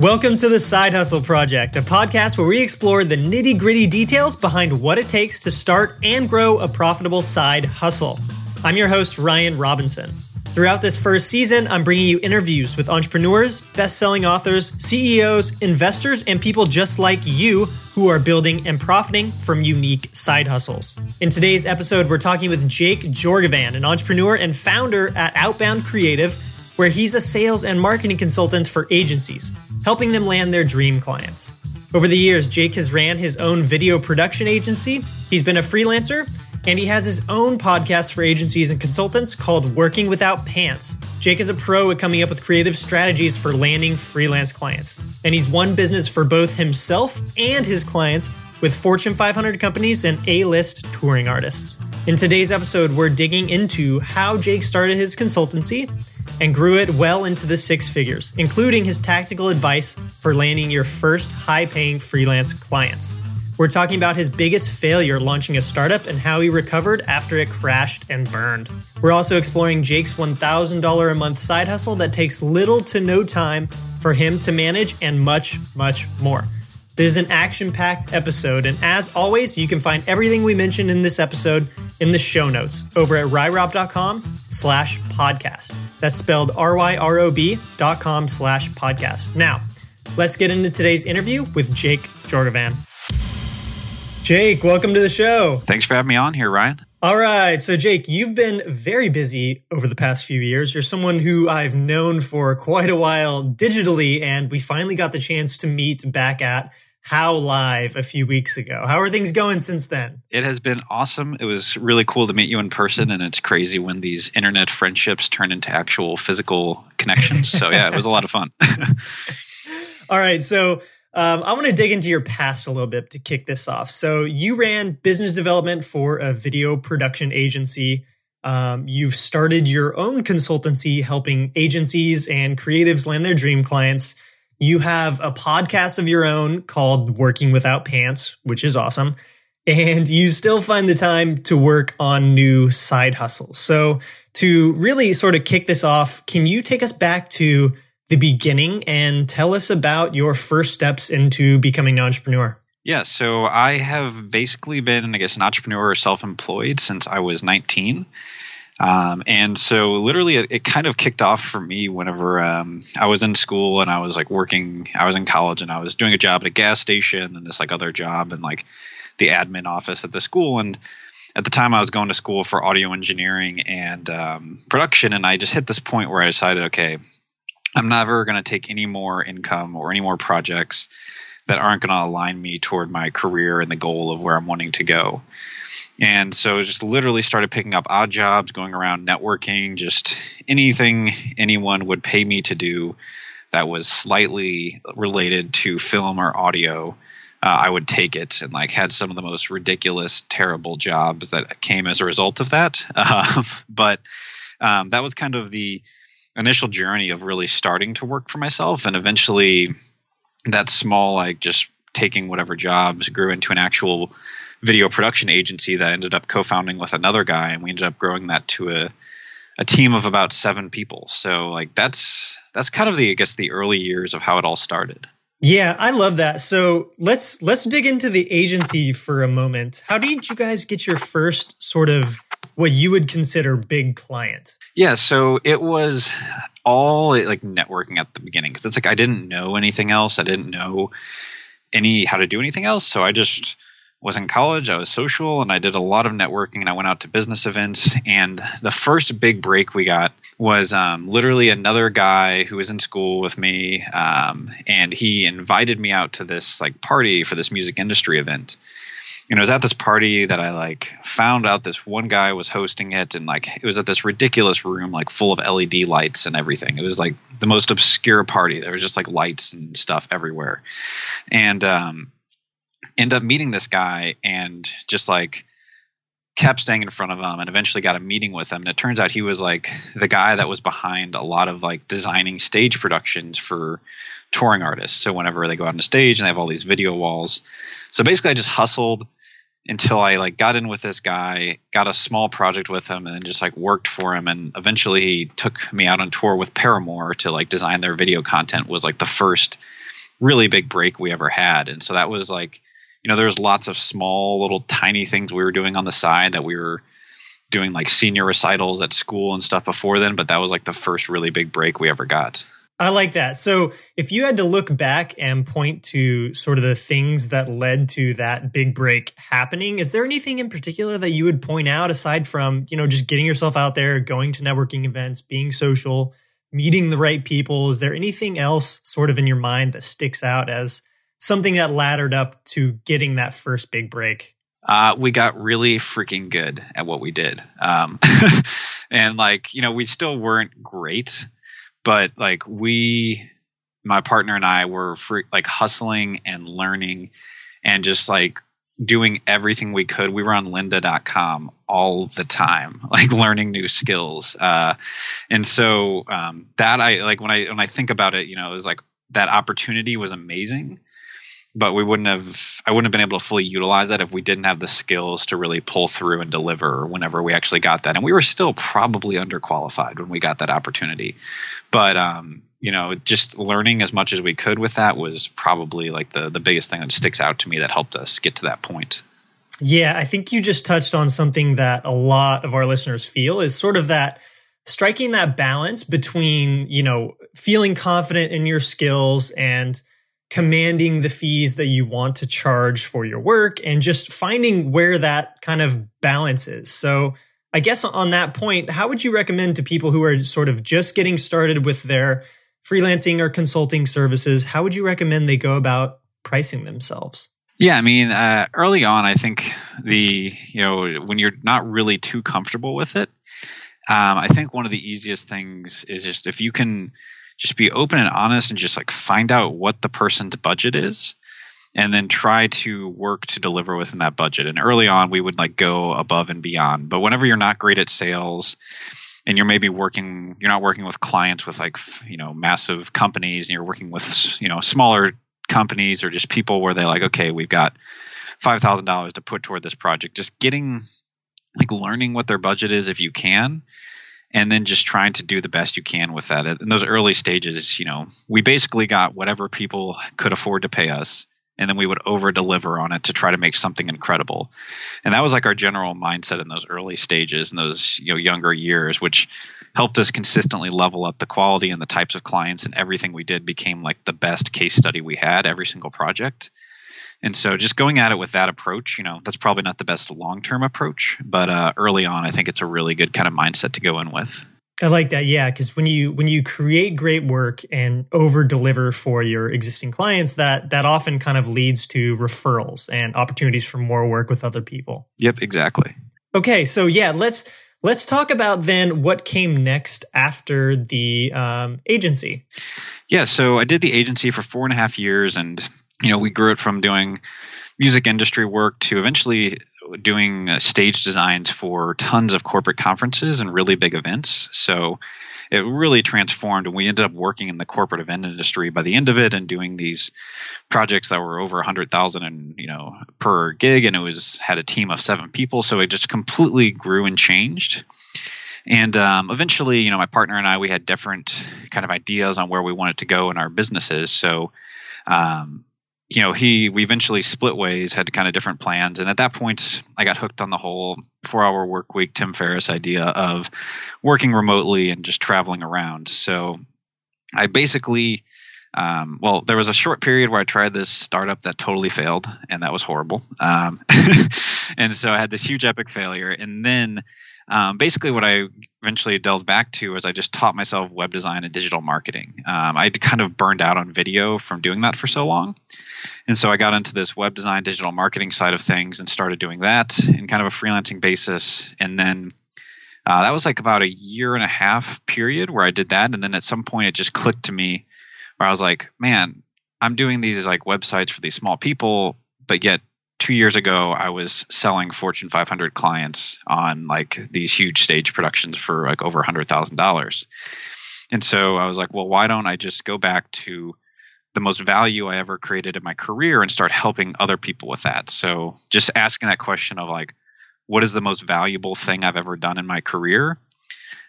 Welcome to the Side Hustle Project, a podcast where we explore the nitty-gritty details behind what it takes to start and grow a profitable side hustle. I'm your host, Ryan Robinson. Throughout this first season, I'm bringing you interviews with entrepreneurs, best-selling authors, CEOs, investors, and people just like you who are building and profiting from unique side hustles. In today's episode, we're talking with Jake Jorgavan, an entrepreneur and founder at Outbound Creative, where he's a sales and marketing consultant for agencies, helping them land their dream clients. Over the years, Jake has ran his own video production agency, he's been a freelancer, and he has his own podcast for agencies and consultants called Working Without Pants. Jake is a pro at coming up with creative strategies for landing freelance clients, and he's won business for both himself and his clients with Fortune 500 companies and A-list touring artists. In today's episode, we're digging into how Jake started his consultancy and grew it well into the six figures, including his tactical advice for landing your first high-paying freelance clients. We're talking about his biggest failure launching a startup and how he recovered after it crashed and burned. We're also exploring Jake's $1,000 a month side hustle that takes little to no time for him to manage and much, much more. This is an action-packed episode, and as always, you can find everything we mentioned in this episode in the show notes over at ryrob.com/podcast. That's spelled RYROB.com/podcast. Now, let's get into today's interview with Jake Jorgavan. Jake, welcome to the show. Thanks for having me on here, Ryan. All right. So, Jake, you've been very busy over the past few years. You're someone who I've known for quite a while digitally, and we finally got the chance to meet back at How Live a few weeks ago. How are things going since then? It has been awesome. It was really cool to meet you in person, and it's crazy when these internet friendships turn into actual physical connections. So, yeah, it was a lot of fun. All right. So, I want to dig into your past a little bit to kick this off. So you ran business development for a video production agency. You've started your own consultancy helping agencies and creatives land their dream clients. You have a podcast of your own called Working Without Pants, which is awesome. And you still find the time to work on new side hustles. So to really sort of kick this off, can you take us back to the beginning and tell us about your first steps into becoming an entrepreneur? Yeah, so I have basically been, an entrepreneur or self-employed since I was 19. And so literally it kind of kicked off for me whenever I was in school and I was working, I was in college and I was doing a job at a gas station and this other job in the admin office at the school. And at the time I was going to school for audio engineering and production. And I just hit this point where I decided, okay, I'm never going to take any more income or any more projects that aren't going to align me toward my career and the goal of where I'm wanting to go. And so just literally started picking up odd jobs, going around networking, just anything anyone would pay me to do that was slightly related to film or audio. I would take it and had some of the most ridiculous, terrible jobs that came as a result of that. But that was kind of the initial journey of really starting to work for myself, and eventually that small just taking whatever jobs grew into an actual video production agency that I ended up co-founding with another guy, and we ended up growing that to a team of about 7 people. So that's kind of the early years of how it all started. Yeah, I love that. So let's dig into the agency for a moment. How did you guys get your first sort of what you would consider big client? Yeah, so it was all networking at the beginning, because it's I didn't know anything else. I didn't know how to do anything else. So I just was in college. I was social and I did a lot of networking and I went out to business events. And the first big break we got was literally another guy who was in school with me. And he invited me out to this party for this music industry event. And it was at this party that I found out this one guy was hosting it, and it was at this ridiculous room full of LED lights and everything. It was the most obscure party. There was just lights and stuff everywhere. And ended up meeting this guy and just kept staying in front of him, and eventually got a meeting with him. And it turns out he was the guy that was behind a lot of designing stage productions for touring artists. So whenever they go out on the stage and they have all these video walls. So basically I just hustled until I got in with this guy, got a small project with him, and then just worked for him. And eventually he took me out on tour with Paramore to design their video content. Was the first really big break we ever had. And so that was like, there was lots of small little tiny things we were doing on the side that we were doing, like senior recitals at school and stuff before then. But that was like the first really big break we ever got. I like that. So if you had to look back and point to sort of the things that led to that big break happening, is there anything in particular that you would point out aside from, just getting yourself out there, going to networking events, being social, meeting the right people? Is there anything else sort of in your mind that sticks out as something that laddered up to getting that first big break? We got really freaking good at what we did. And we still weren't great. But my partner and I were hustling and learning and just doing everything we could. We were on lynda.com all the time, learning new skills. And so that when I think about it, it was that opportunity was amazing. But I wouldn't have been able to fully utilize that if we didn't have the skills to really pull through and deliver whenever we actually got that. And we were still probably underqualified when we got that opportunity. But, just learning as much as we could with that was probably the biggest thing that sticks out to me that helped us get to that point. Yeah, I think you just touched on something that a lot of our listeners feel is sort of that striking that balance between, feeling confident in your skills and commanding the fees that you want to charge for your work and just finding where that kind of balance is. So I guess on that point, how would you recommend to people who are sort of just getting started with their freelancing or consulting services, how would you recommend they go about pricing themselves? Yeah, I mean, early on, I think when you're not really too comfortable with it, I think one of the easiest things is just if you can just be open and honest and just find out what the person's budget is and then try to work to deliver within that budget. And early on, we would go above and beyond. But whenever you're not great at sales and you're not working with clients with massive companies and you're working with, smaller companies or just people where they're okay, we've got $5,000 to put toward this project, just getting learning what their budget is if you can. And then just trying to do the best you can with that. In those early stages, we basically got whatever people could afford to pay us, and then we would over deliver on it to try to make something incredible. And that was our general mindset in those early stages, in those younger years, which helped us consistently level up the quality and the types of clients, and everything we did became the best case study we had every single project. And so just going at it with that approach, that's probably not the best long-term approach, but early on, I think it's a really good kind of mindset to go in with. I like that. Yeah. Because when you create great work and over deliver for your existing clients, that often kind of leads to referrals and opportunities for more work with other people. Yep, exactly. Okay. So yeah, let's talk about then what came next after the agency. Yeah. So I did the agency for 4.5 years, and we grew it from doing music industry work to eventually doing stage designs for tons of corporate conferences and really big events. So it really transformed, and we ended up working in the corporate event industry by the end of it and doing these projects that were over 100,000 and per gig, and had a team of 7 people. So it just completely grew and changed. And eventually, my partner and I, we had different kind of ideas on where we wanted to go in our businesses. So we eventually split ways, had kind of different plans. And at that point, I got hooked on the whole 4-hour work week, Tim Ferriss idea of working remotely and just traveling around. So I basically, there was a short period where I tried this startup that totally failed, and that was horrible. And so I had this huge epic failure. And then basically what I eventually delved back to was I just taught myself web design and digital marketing. I'd kind of burned out on video from doing that for so long. And so I got into this web design, digital marketing side of things and started doing that in kind of a freelancing basis. And then that was about a 1.5 year period where I did that. And then at some point it just clicked to me where I was like, man, I'm doing these websites for these small people, but yet 2 years ago, I was selling Fortune 500 clients on these huge stage productions for over $100,000. And so I was like, well, why don't I just go back to the most value I ever created in my career and start helping other people with that? So just asking that question of what is the most valuable thing I've ever done in my career?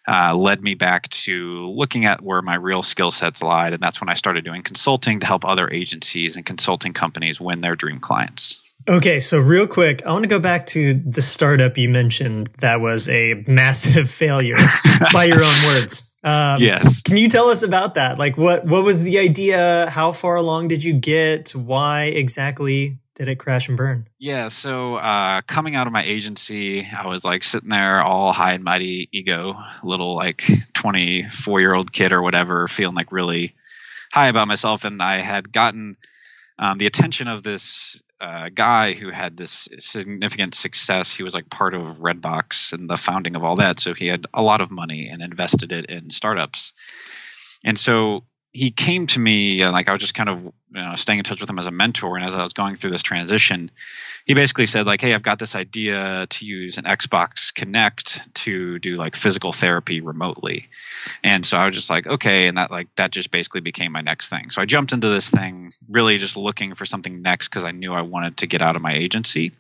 led me back to looking at where my real skill sets lied. And that's when I started doing consulting to help other agencies and consulting companies win their dream clients. Okay, so real quick, I want to go back to the startup you mentioned that was a massive failure by your own words. Yes. Can you tell us about that? Like, what was the idea? How far along did you get? Why exactly did it crash and burn? Yeah, so coming out of my agency, I was like sitting there all high and mighty ego, little like 24-year-old kid or whatever, feeling like really high about myself. And I had gotten the attention of this guy who had this significant success. He was like part of Redbox and the founding of all that. So he had a lot of money and invested it in startups. And so he came to me, like I was just kind of staying in touch with him as a mentor. And as I was going through this transition, he basically said like, hey, I've got this idea to use an Xbox Connect to do like physical therapy remotely. And so I was just like, okay. And that just basically became my next thing. So I jumped into this thing really just looking for something next because I knew I wanted to get out of my agency.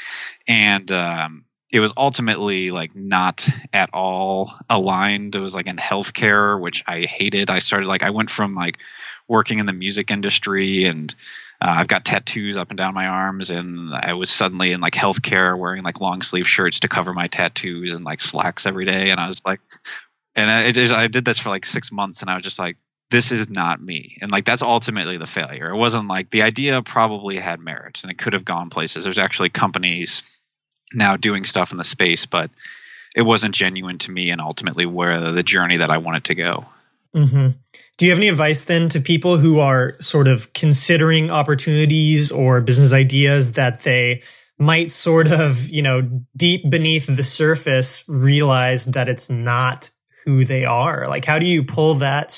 And it was ultimately like not at all aligned. It was like in healthcare, which I hated. I went from like working in the music industry and I've got tattoos up and down my arms, and I was suddenly in like healthcare wearing like long sleeve shirts to cover my tattoos and like slacks every day. And I was like, and I did this for like 6 months, and I was just like, this is not me. And like, that's ultimately the failure. It wasn't like the idea probably had merits and it could have gone places. There's actually companies now doing stuff in the space, but it wasn't genuine to me and ultimately where the journey that I wanted to go. Mm-hmm. Do you have any advice then to people who are sort of considering opportunities or business ideas that they might sort of, deep beneath the surface realize that it's not who they are? Like, how do you pull that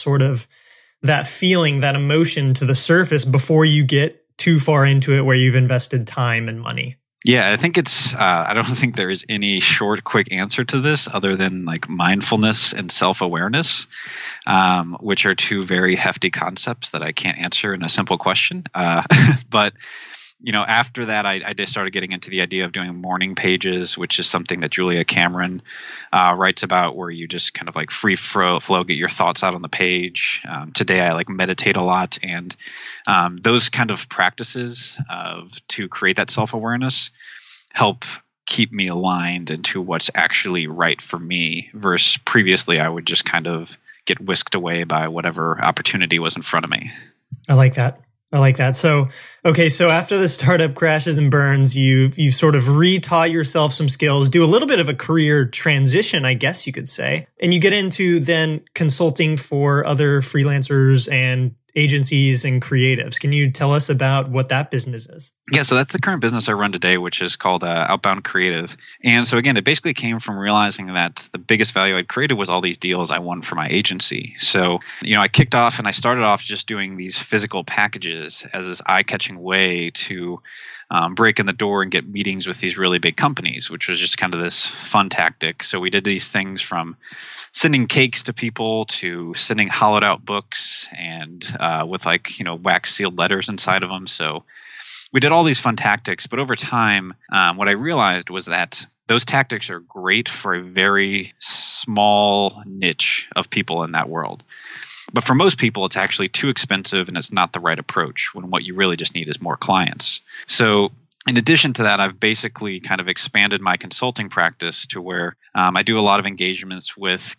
feeling, that emotion to the surface before you get too far into it where you've invested time and money? Yeah, I think I don't think there is any short, quick answer to this other than like mindfulness and self-awareness, which are two very hefty concepts that I can't answer in a simple question. But after that, I just started getting into the idea of doing morning pages, which is something that Julia Cameron writes about, where you just kind of like free flow, get your thoughts out on the page. Today, I like meditate a lot, and those kind of practices to create that self-awareness help keep me aligned into what's actually right for me, versus previously I would just kind of get whisked away by whatever opportunity was in front of me. I like that. So, okay. So after the startup crashes and burns, you've sort of retaught yourself some skills, do a little bit of a career transition, I guess you could say. And you get into then consulting for other freelancers and agencies and creatives. Can you tell us about what that business is? Yeah, so that's the current business I run today, which is called Outbound Creative. And so again, it basically came from realizing that the biggest value I'd created was all these deals I won for my agency. So, I kicked off and I started off just doing these physical packages as this eye-catching way to break in the door and get meetings with these really big companies, which was just kind of this fun tactic. So we did these things from sending cakes to people to sending hollowed out books and with wax sealed letters inside of them. So we did all these fun tactics, but over time, what I realized was that those tactics are great for a very small niche of people in that world. But for most people, it's actually too expensive and it's not the right approach, when what you really just need is more clients. So in addition to that, I've basically kind of expanded my consulting practice to where I do a lot of engagements with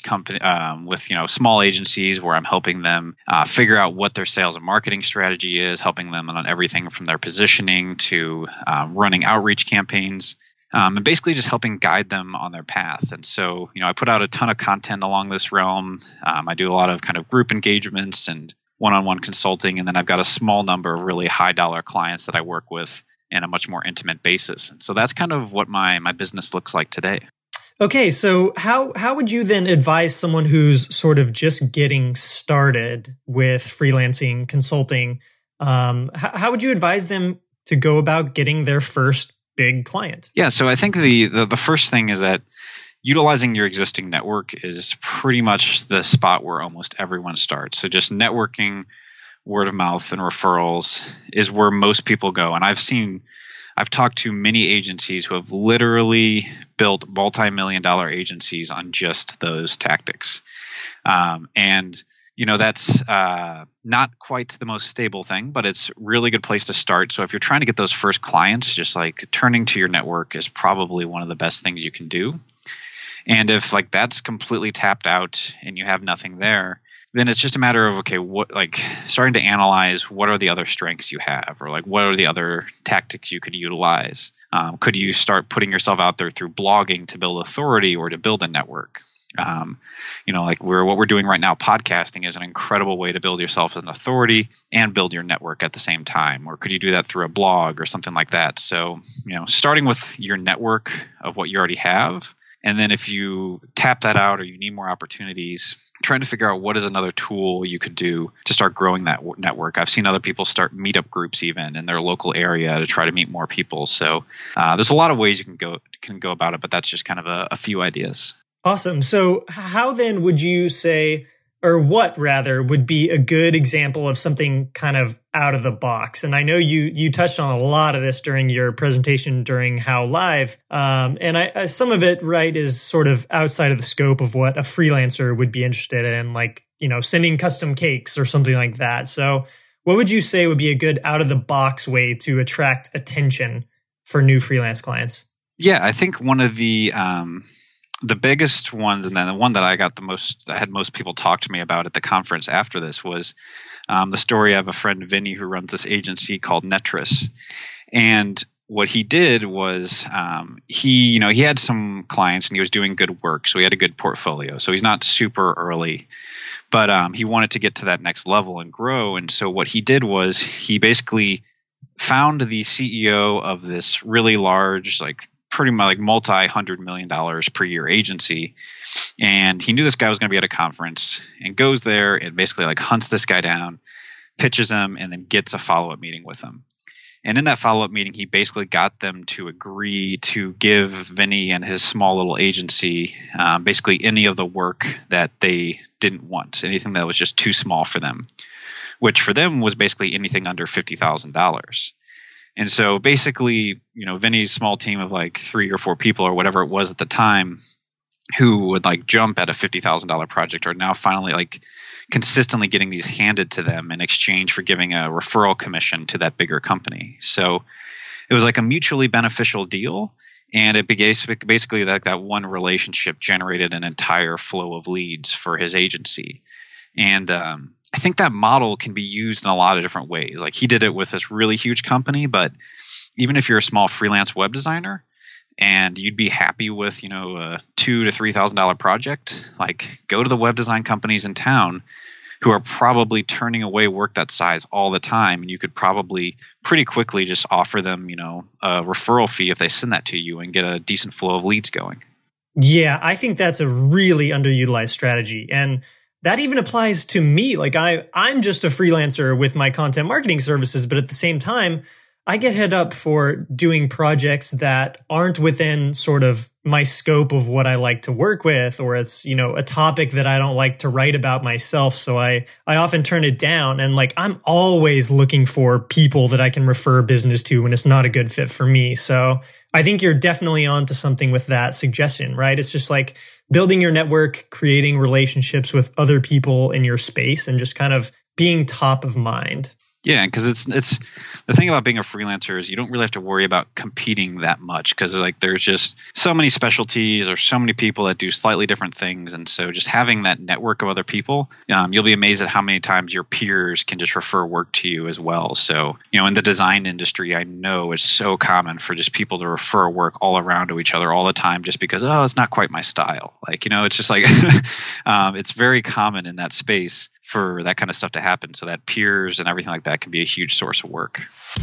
small agencies where I'm helping them figure out what their sales and marketing strategy is, helping them on everything from their positioning to running outreach campaigns. And basically just helping guide them on their path. And so, I put out a ton of content along this realm. I do a lot of kind of group engagements and one-on-one consulting. And then I've got a small number of really high-dollar clients that I work with in a much more intimate basis. And so that's kind of what my business looks like today. Okay, so how would you then advise someone who's sort of just getting started with freelancing, consulting? How would you advise them to go about getting their first big client? Yeah, so I think the first thing is that utilizing your existing network is pretty much the spot where almost everyone starts. So just networking, word of mouth, and referrals is where most people go. And I've seen I've talked to many agencies who have literally built multi-million-dollar agencies on just those tactics. And that's not quite the most stable thing, but it's a really good place to start. So if you're trying to get those first clients, just like turning to your network is probably one of the best things you can do. And if like that's completely tapped out and you have nothing there, then it's just a matter of, okay, starting to analyze what are the other strengths you have, or like what are the other tactics you could utilize. Could you start putting yourself out there through blogging to build authority or to build a network? What we're doing right now, podcasting is an incredible way to build yourself as an authority and build your network at the same time. Or could you do that through a blog or something like that? So, starting with your network of what you already have. And then if you tap that out or you need more opportunities, trying to figure out what is another tool you could do to start growing that network. I've seen other people start meetup groups even in their local area to try to meet more people. So there's a lot of ways you can go about it, but that's just kind of a few ideas. Awesome. So how then would you say, or what rather, would be a good example of something kind of out of the box? And I know you touched on a lot of this during your presentation during How Live. And some of it, right, is sort of outside of the scope of what a freelancer would be interested in, like, sending custom cakes or something like that. So what would you say would be a good out of the box way to attract attention for new freelance clients? Yeah, I think one of the biggest ones, and then the one that I had most people talk to me about at the conference after this, was the story of a friend, Vinny, who runs this agency called Netris. And what he did was he had some clients and he was doing good work. So he had a good portfolio. So he's not super early, but he wanted to get to that next level and grow. And so what he did was he basically found the CEO of this really large, pretty much like multi-$100 million per year agency. And he knew this guy was going to be at a conference and goes there and basically hunts this guy down, pitches him, and then gets a follow-up meeting with him. And in that follow-up meeting, he basically got them to agree to give Vinny and his small little agency basically any of the work that they didn't want, anything that was just too small for them, which for them was basically anything under $50,000. And so basically, Vinny's small team of 3 or 4 people or whatever it was at the time who would jump at a $50,000 project are now finally consistently getting these handed to them in exchange for giving a referral commission to that bigger company. So it was a mutually beneficial deal. And it basically that one relationship generated an entire flow of leads for his agency. And I think that model can be used in a lot of different ways. He did it with this really huge company, but even if you're a small freelance web designer and you'd be happy with, a $2,000 to $3,000 project, go to the web design companies in town who are probably turning away work that size all the time. And you could probably pretty quickly just offer them, a referral fee if they send that to you and get a decent flow of leads going. Yeah, I think that's a really underutilized strategy. And that even applies to me. I'm just a freelancer with my content marketing services, but at the same time, I get hit up for doing projects that aren't within sort of my scope of what I like to work with, or it's, a topic that I don't like to write about myself. So I often turn it down, and I'm always looking for people that I can refer business to when it's not a good fit for me. So I think you're definitely onto something with that suggestion, right? It's just building your network, creating relationships with other people in your space, and just kind of being top of mind. Yeah, because it's the thing about being a freelancer is you don't really have to worry about competing that much, because there's just so many specialties or so many people that do slightly different things. And so just having that network of other people, you'll be amazed at how many times your peers can just refer work to you as well. So, in the design industry, I know it's so common for just people to refer work all around to each other all the time just because, it's not quite my style. It's just it's very common in that space for that kind of stuff to happen. So that peers and everything like that can be a huge source of work.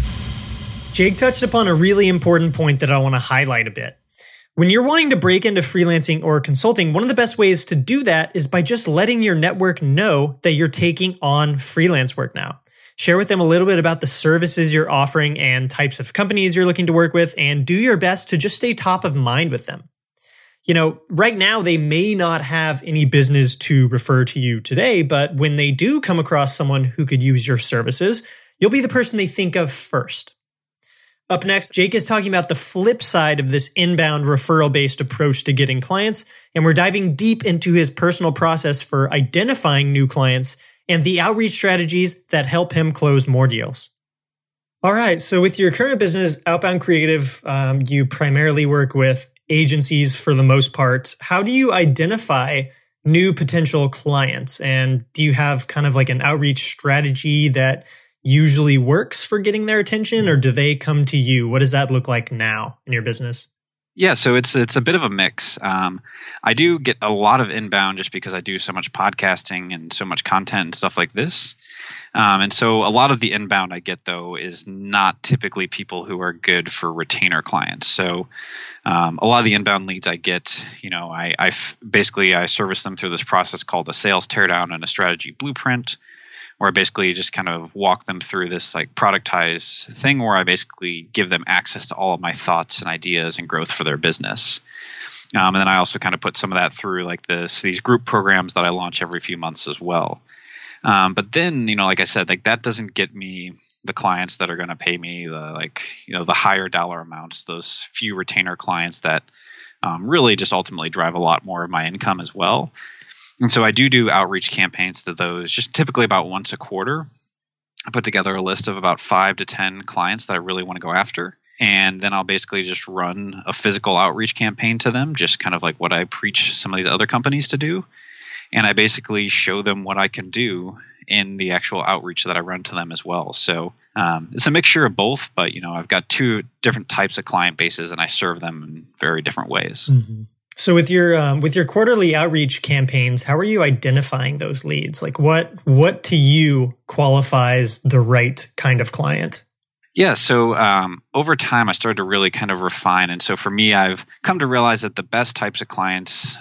Jake touched upon a really important point that I want to highlight a bit. When you're wanting to break into freelancing or consulting, one of the best ways to do that is by just letting your network know that you're taking on freelance work now. Share with them a little bit about the services you're offering and types of companies you're looking to work with, and do your best to just stay top of mind with them. Right now, they may not have any business to refer to you today, but when they do come across someone who could use your services, you'll be the person they think of first. Up next, Jake is talking about the flip side of this inbound referral-based approach to getting clients, and we're diving deep into his personal process for identifying new clients and the outreach strategies that help him close more deals. All right, so with your current business, Outbound Creative, you primarily work with agencies for the most part. How do you identify new potential clients? And do you have kind of like an outreach strategy that usually works for getting their attention, or do they come to you? What does that look like now in your business? Yeah, so it's a bit of a mix. I do get a lot of inbound just because I do so much podcasting and so much content and stuff like this. And so a lot of the inbound I get, though, is not typically people who are good for retainer clients. So a lot of the inbound leads I get, I service them through this process called a sales teardown and a strategy blueprint, where I basically just kind of walk them through this like productized thing where I basically give them access to all of my thoughts and ideas and growth for their business. And then I also kind of put some of that through like these group programs that I launch every few months as well. But then, like I said, like that doesn't get me the clients that are going to pay me the higher dollar amounts, those few retainer clients that really just ultimately drive a lot more of my income as well. And so I do outreach campaigns to those just typically about once a quarter. I put together a list of about 5 to 10 clients that I really want to go after. And then I'll basically just run a physical outreach campaign to them, just kind of like what I preach some of these other companies to do. And I basically show them what I can do in the actual outreach that I run to them as well. So it's a mixture of both, but I've got 2 different types of client bases and I serve them in very different ways. Mm-hmm. So with your quarterly outreach campaigns, how are you identifying those leads? Like what to you qualifies the right kind of client? Yeah, so over time, I started to really kind of refine. And so for me, I've come to realize that the best types of clients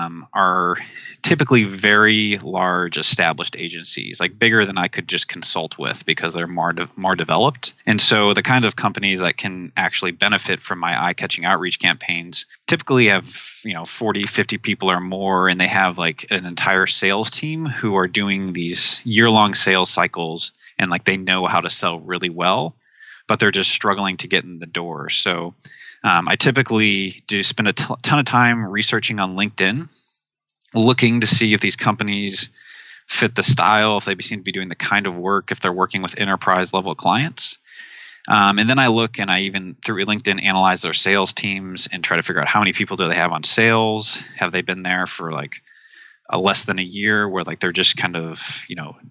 are typically very large established agencies, like bigger than I could just consult with because they're more developed. And so the kind of companies that can actually benefit from my eye-catching outreach campaigns typically have 40, 50 people or more, and they have like an entire sales team who are doing these year-long sales cycles, and like they know how to sell really well, but they're just struggling to get in the door. So I typically do spend a ton of time researching on LinkedIn, looking to see if these companies fit the style, if they seem to be doing the kind of work, if they're working with enterprise level clients. And then I look and I even through LinkedIn analyze their sales teams and try to figure out how many people do they have on sales? Have they been there for like less than a year where like they're just kind of,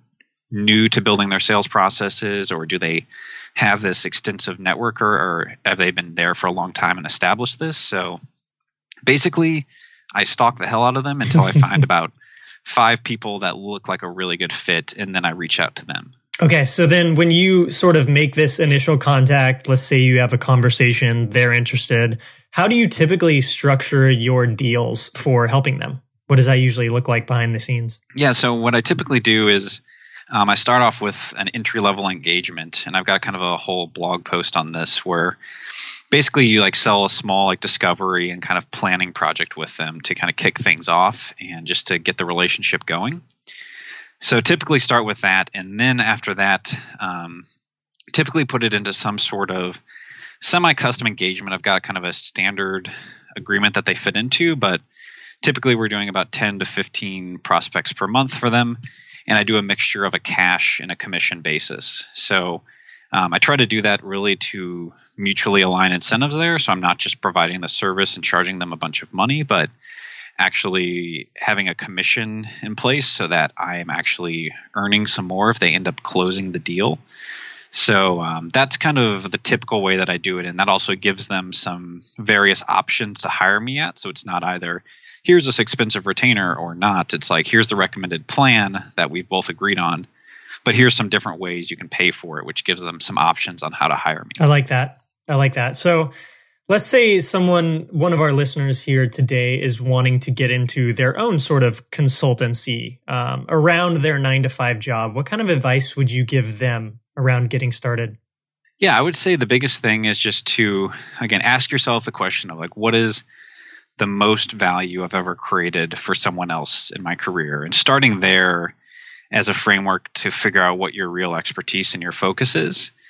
new to building their sales processes, or do they have this extensive network, or have they been there for a long time and established this? So basically, I stalk the hell out of them until I find about 5 people that look like a really good fit, and then I reach out to them. Okay, so then when you sort of make this initial contact, let's say you have a conversation, they're interested, how do you typically structure your deals for helping them? What does that usually look like behind the scenes? Yeah, so what I typically do is I start off with an entry-level engagement, and I've got kind of a whole blog post on this where basically you like sell a small like discovery and kind of planning project with them to kind of kick things off and just to get the relationship going. So typically start with that, and then after that, typically put it into some sort of semi-custom engagement. I've got kind of a standard agreement that they fit into, but typically we're doing about 10 to 15 prospects per month for them. And I do a mixture of a cash and a commission basis. So I try to do that really to mutually align incentives there. So I'm not just providing the service and charging them a bunch of money, but actually having a commission in place so that I am actually earning some more if they end up closing the deal. So that's kind of the typical way that I do it. And that also gives them some various options to hire me at. So it's not either here's this expensive retainer or not. It's like, here's the recommended plan that we've both agreed on, but here's some different ways you can pay for it, which gives them some options on how to hire me. I like that. So let's say one of our listeners here today is wanting to get into their own sort of consultancy around their 9-to-5 job. What kind of advice would you give them around getting started? Yeah, I would say the biggest thing is just to, again, ask yourself the question of like, what is the most value I've ever created for someone else in my career, and starting there as a framework to figure out what your real expertise and your focus is.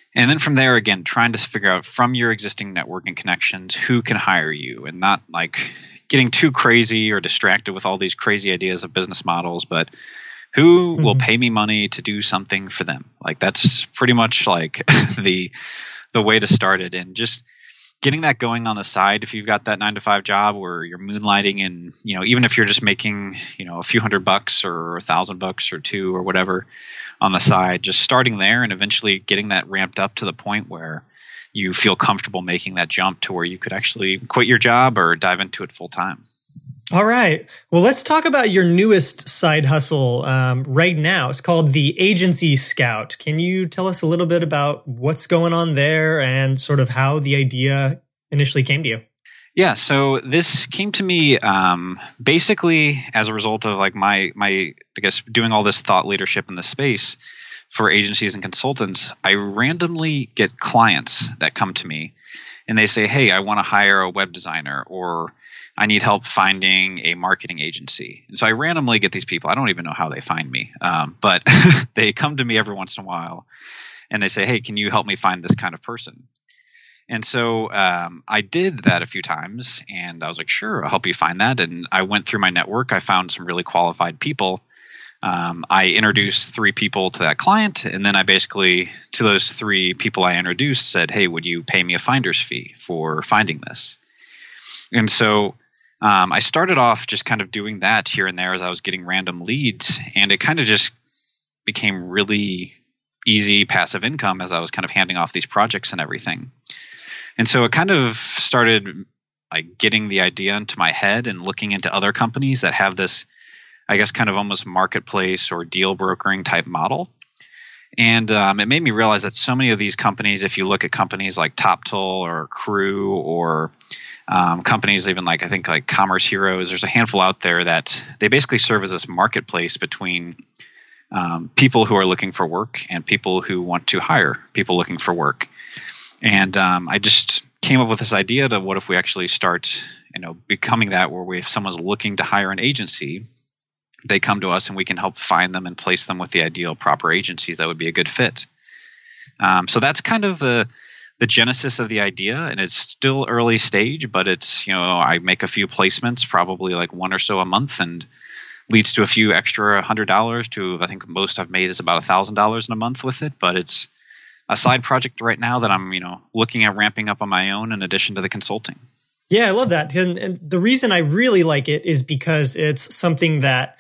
And then from there, again, trying to figure out from your existing network and connections who can hire you, and not like getting too crazy or distracted with all these crazy ideas of business models, but who will pay me money to do something for them. Like that's pretty much like the way to start it. And just getting that going on the side, if you've got that 9-to-5 job where you're moonlighting, and even if you're just making a few $100 or $1,000 or $2 or whatever on the side, just starting there and eventually getting that ramped up to the point where you feel comfortable making that jump to where you could actually quit your job or dive into it full time. All right. Well, let's talk about your newest side hustle right now. It's called the Agency Scout. Can you tell us a little bit about what's going on there and sort of how the idea initially came to you? Yeah, so this came to me basically as a result of like my I guess doing all this thought leadership in the space for agencies and consultants. I randomly get clients that come to me and they say, "Hey, I want to hire a web designer," or "I need help finding a marketing agency." And so I randomly get these people. I don't even know how they find me, but they come to me every once in a while and they say, "Hey, can you help me find this kind of person?" And so I did that a few times, and I was like, "Sure, I'll help you find that." And I went through my network. I found some really qualified people. I introduced 3 people to that client, and then I basically, to those 3 people I introduced, said, "Hey, would you pay me a finder's fee for finding this?" And so I started off just kind of doing that here and there as I was getting random leads, and it kind of just became really easy passive income as I was kind of handing off these projects and everything. And so it kind of started like getting the idea into my head and looking into other companies that have this, I guess, kind of almost marketplace or deal brokering type model. And it made me realize that so many of these companies, if you look at companies like TopTool or Crew or companies even like, I think like Commerce Heroes, there's a handful out there that they basically serve as this marketplace between people who are looking for work and people who want to hire people looking for work. And I just came up with this idea to what if we actually start, becoming that, where if someone's looking to hire an agency, they come to us and we can help find them and place them with the ideal proper agencies that would be a good fit. So that's kind of the genesis of the idea, and it's still early stage, but it's, I make a few placements, probably like 1 or so a month, and leads to a few extra $100 to, I think most I've made is about $1,000 in a month with it. But it's a side project right now that I'm, looking at ramping up on my own in addition to the consulting. Yeah, I love that. And the reason I really like it is because it's something that,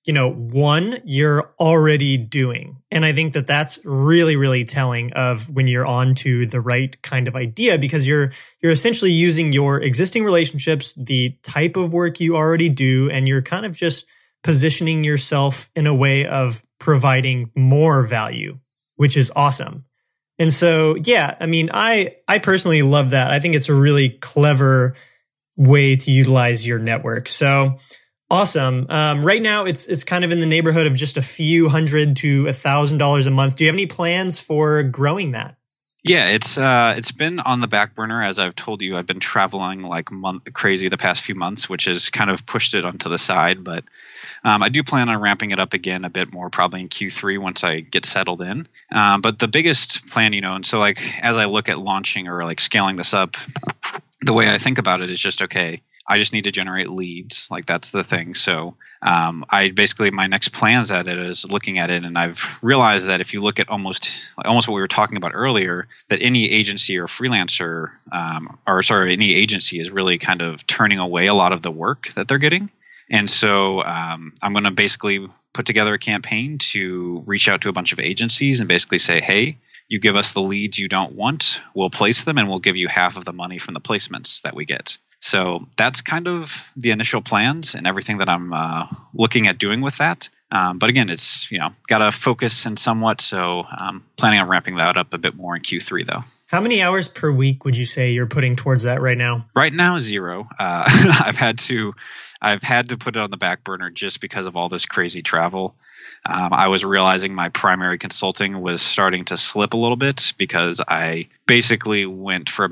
one, you're already doing. And I think that that's really, really telling of when you're on to the right kind of idea, because you're essentially using your existing relationships, the type of work you already do, and you're kind of just positioning yourself in a way of providing more value, which is awesome. And so, yeah, I mean, I personally love that. I think it's a really clever way to utilize your network. So awesome. Right now, it's kind of in the neighborhood of just a few $100 to $1,000 a month. Do you have any plans for growing that? Yeah, it's been on the back burner. As I've told you, I've been traveling like crazy the past few months, which has kind of pushed it onto the side. But I do plan on ramping it up again a bit more, probably in Q3 once I get settled in. But the biggest plan, and so like as I look at launching or like scaling this up, the way I think about it is just, okay, I just need to generate leads. Like that's the thing. So I basically, my next plans at it is looking at it, and I've realized that if you look at almost what we were talking about earlier, that any agency or freelancer, any agency is really kind of turning away a lot of the work that they're getting. And so I'm going to basically put together a campaign to reach out to a bunch of agencies and basically say, hey, you give us the leads you don't want, we'll place them, and we'll give you half of the money from the placements that we get. So that's kind of the initial plans and everything that I'm looking at doing with that. But again, it's, got to focus in somewhat. So I'm planning on ramping that up a bit more in Q3 though. How many hours per week would you say you're putting towards that right now? Right now, 0. I've had to put it on the back burner just because of all this crazy travel. I was realizing my primary consulting was starting to slip a little bit because I basically went for about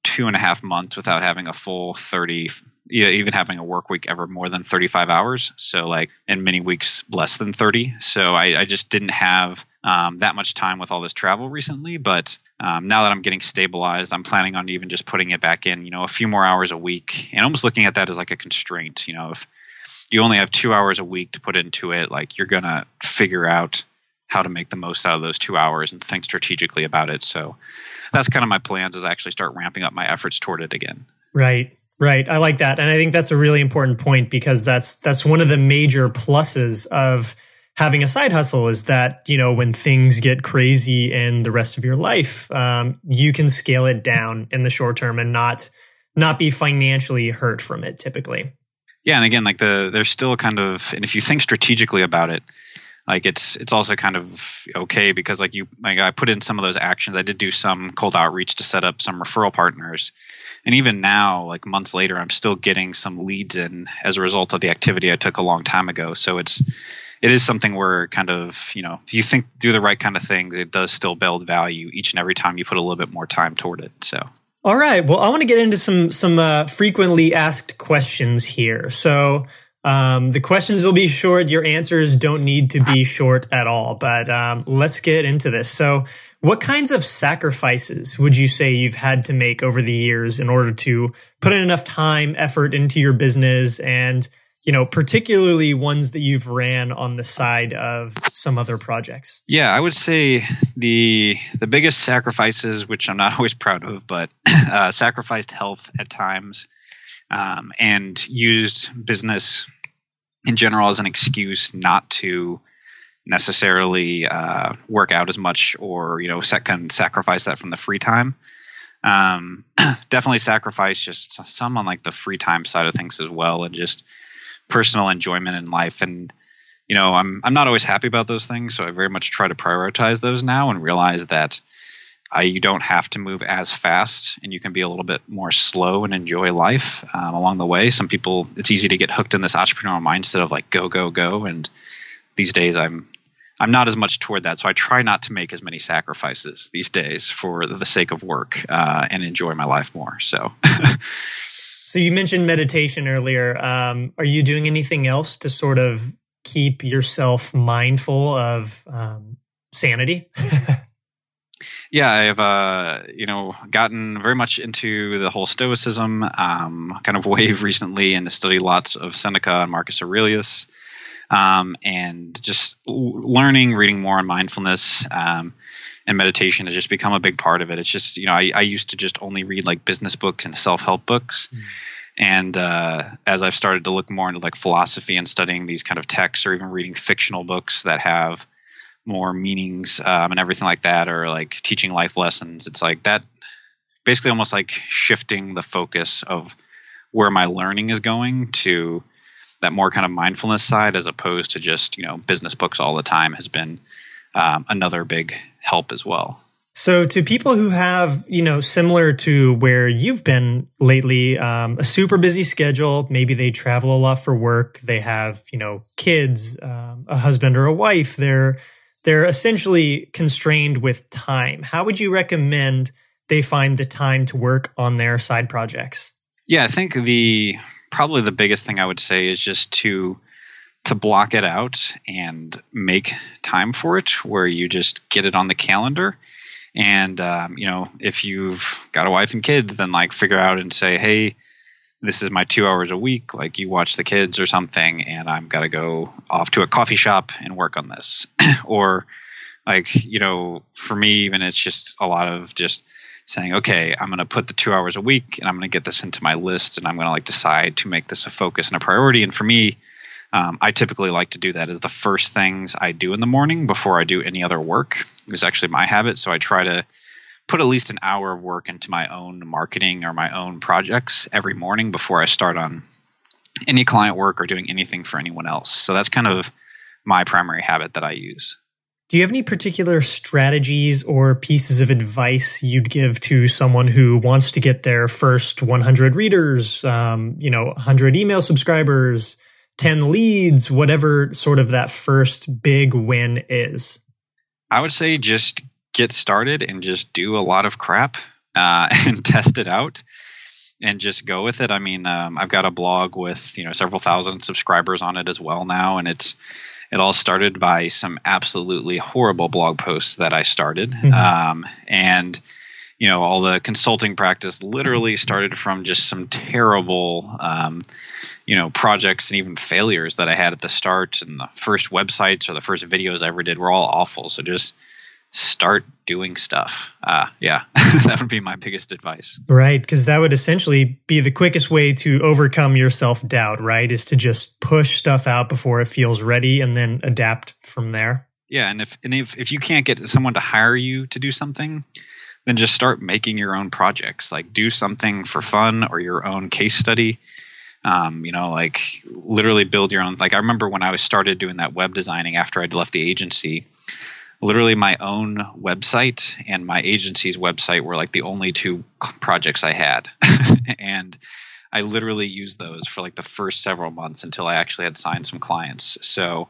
2.5 months without having a full 30, even having a work week ever more than 35 hours. So like in many weeks, less than 30. So I just didn't have that much time with all this travel recently. But now that I'm getting stabilized, I'm planning on even just putting it back in, a few more hours a week, and almost looking at that as like a constraint. If you only have 2 hours a week to put into it, like you're going to figure out how to make the most out of those 2 hours and think strategically about it. So that's kind of my plans, is actually start ramping up my efforts toward it again. Right. I like that. And I think that's a really important point, because that's one of the major pluses of having a side hustle, is that, when things get crazy in the rest of your life, you can scale it down in the short term and not be financially hurt from it typically. Yeah. And again, like there's still kind of, and if you think strategically about it, like it's also kind of okay, because I put in some of those actions. I did do some cold outreach to set up some referral partners. And even now, like months later, I'm still getting some leads in as a result of the activity I took a long time ago. So it is something where kind of, if you do the right kind of things, it does still build value each and every time you put a little bit more time toward it. So. All right. Well, I want to get into some frequently asked questions here. So the questions will be short. Your answers don't need to be short at all, but let's get into this. So what kinds of sacrifices would you say you've had to make over the years in order to put in enough time, effort into your business, and, particularly ones that you've ran on the side of some other projects? Yeah, I would say the biggest sacrifices, which I'm not always proud of, but sacrificed health at times, and used business in general as an excuse not to necessarily work out as much, or sacrifice that from the free time. Definitely sacrifice just some on like the free time side of things as well, and just personal enjoyment in life. And I'm not always happy about those things, so I very much try to prioritize those now and realize that you don't have to move as fast, and you can be a little bit more slow and enjoy life along the way. Some people, it's easy to get hooked in this entrepreneurial mindset of like go, go, go. And these days I'm not as much toward that. So I try not to make as many sacrifices these days for the sake of work and enjoy my life more. So. So you mentioned meditation earlier. Are you doing anything else to sort of keep yourself mindful of sanity? Yeah, I've gotten very much into the whole Stoicism kind of wave recently, and study lots of Seneca and Marcus Aurelius, and just reading more on mindfulness and meditation has just become a big part of it. It's just, I used to just only read like business books and self-help books. And as I've started to look more into like philosophy and studying these kind of texts, or even reading fictional books that have more meanings and everything like that, or like teaching life lessons, it's like that basically almost like shifting the focus of where my learning is going to that more kind of mindfulness side, as opposed to just, business books all the time, has been another big help as well. So to people who have, similar to where you've been lately, a super busy schedule, maybe they travel a lot for work, they have, kids, a husband or a wife, they're essentially constrained with time. How would you recommend they find the time to work on their side projects? Yeah, I think probably the biggest thing I would say is just to block it out and make time for it, where you just get it on the calendar. And, if you've got a wife and kids, then like figure out and say, hey, this is my 2 hours a week. Like you watch the kids or something, and I'm got to go off to a coffee shop and work on this. Or like, for me, even it's just a lot of just saying, okay, I'm going to put the 2 hours a week, and I'm going to get this into my list, and I'm going to like decide to make this a focus and a priority. And for me, I typically like to do that as the first things I do in the morning before I do any other work. It's actually my habit. So I try to put at least an hour of work into my own marketing or my own projects every morning before I start on any client work or doing anything for anyone else. So that's kind of my primary habit that I use. Do you have any particular strategies or pieces of advice you'd give to someone who wants to get their first 100 readers, 100 email subscribers, 10 leads, whatever sort of that first big win is? I would say just get started and just do a lot of crap. and test it out and just go with it. I mean, I've got a blog with, several thousand subscribers on it as well now. And it all started by some absolutely horrible blog posts that I started. And all the consulting practice literally started from just some terrible, projects and even failures that I had at the start. And the first websites or the first videos I ever did were all awful. So just start doing stuff. That would be my biggest advice. Right, because that would essentially be the quickest way to overcome your self-doubt, right? Is to just push stuff out before it feels ready and then adapt from there. Yeah, and if you can't get someone to hire you to do something, then just start making your own projects. Like do something for fun or your own case study. Like literally build your own. Like I remember when I started doing that web designing after I'd left the agency, literally my own website and my agency's website were like the only two projects I had. And I literally used those for like the first several months until I actually had signed some clients. So,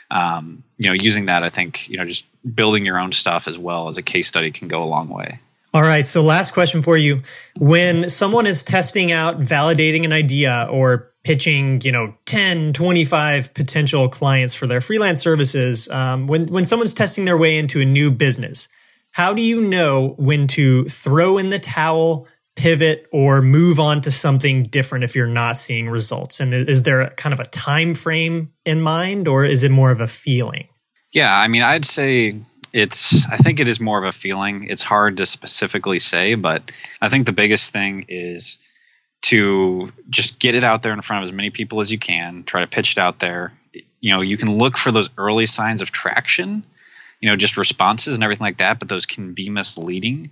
using that, I think, just building your own stuff as well as a case study can go a long way. All right. So last question for you. When someone is testing out, validating an idea or pitching, 10, 25 potential clients for their freelance services, when someone's testing their way into a new business, how do you know when to throw in the towel, pivot, or move on to something different if you're not seeing results? And is there kind of a time frame in mind, or is it more of a feeling? Yeah, I mean, I'd say I think it is more of a feeling. It's hard to specifically say, but I think the biggest thing is to just get it out there in front of as many people as you can, try to pitch it out there. You can look for those early signs of traction, just responses and everything like that, but those can be misleading.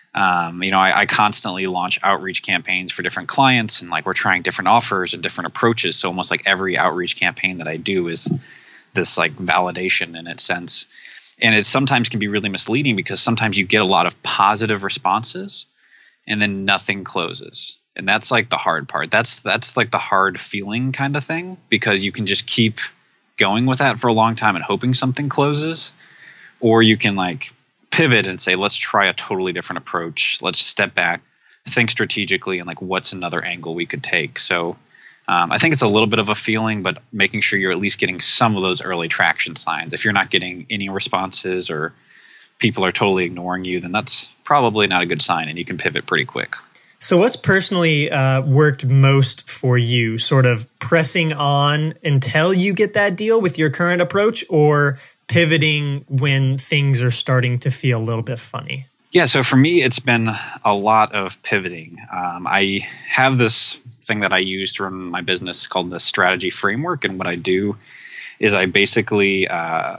I constantly launch outreach campaigns for different clients, and like we're trying different offers and different approaches. So almost like every outreach campaign that I do is this like validation in its sense. And it sometimes can be really misleading because sometimes you get a lot of positive responses and then nothing closes. And that's like the hard part. That's like the hard feeling kind of thing, because you can just keep going with that for a long time and hoping something closes. Or you can like pivot and say, let's try a totally different approach. Let's step back, think strategically, and like what's another angle we could take. So I think it's a little bit of a feeling, but making sure you're at least getting some of those early traction signs. If you're not getting any responses or people are totally ignoring you, then that's probably not a good sign, and you can pivot pretty quick. So what's personally worked most for you? Sort of pressing on until you get that deal with your current approach, or pivoting when things are starting to feel a little bit funny? Yeah, so for me, it's been a lot of pivoting. I have this thing that I use to run my business called the strategy framework. And what I do is I basically, I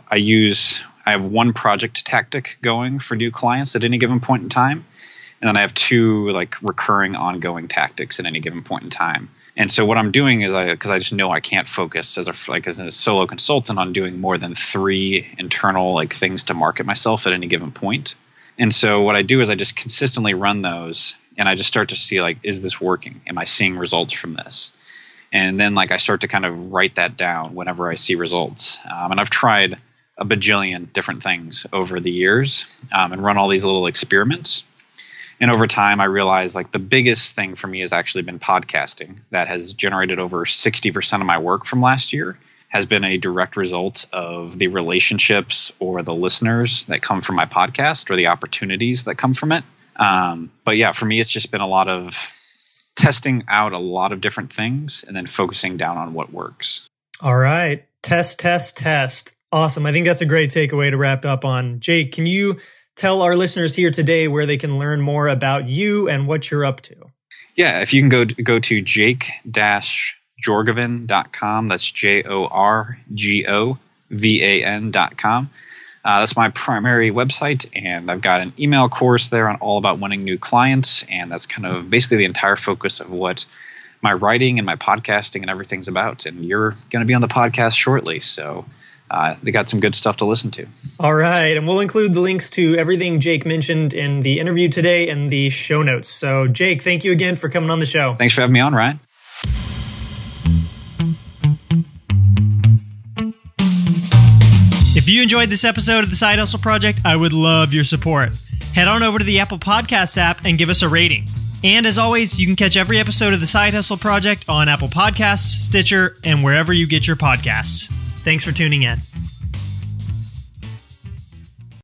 have one project tactic going for new clients at any given point in time. And then I have two like recurring ongoing tactics at any given point in time. And so what I'm doing is because I just know I can't focus as a solo consultant on doing more than 3 internal like things to market myself at any given point. And so what I do is I just consistently run those, and I just start to see like, is this working? Am I seeing results from this? And then like I start to kind of write that down whenever I see results. And I've tried a bajillion different things over the years and run all these little experiments. And over time, I realized like the biggest thing for me has actually been podcasting. That has generated over 60% of my work from last year, has been a direct result of the relationships or the listeners that come from my podcast or the opportunities that come from it. But yeah, for me, it's just been a lot of testing out a lot of different things and then focusing down on what works. All right. Test. Awesome. I think that's a great takeaway to wrap up on. Jake, can you tell our listeners here today where they can learn more about you and what you're up to? Yeah, if you can go to jake-jorgovan.com. That's JORGOVAN.com. That's my primary website, and I've got an email course there on all about winning new clients, and that's kind of basically the entire focus of what my writing and my podcasting and everything's about. And you're going to be on the podcast shortly, so they got some good stuff to listen to. All right, and we'll include the links to everything Jake mentioned in the interview today in the show notes. So, Jake, thank you again for coming on the show. Thanks for having me on, Ryan. If you enjoyed this episode of The Side Hustle Project, I would love your support. Head on over to the Apple Podcasts app and give us a rating. And as always, you can catch every episode of the Side Hustle Project on Apple Podcasts, Stitcher, and wherever you get your podcasts. Thanks for tuning in.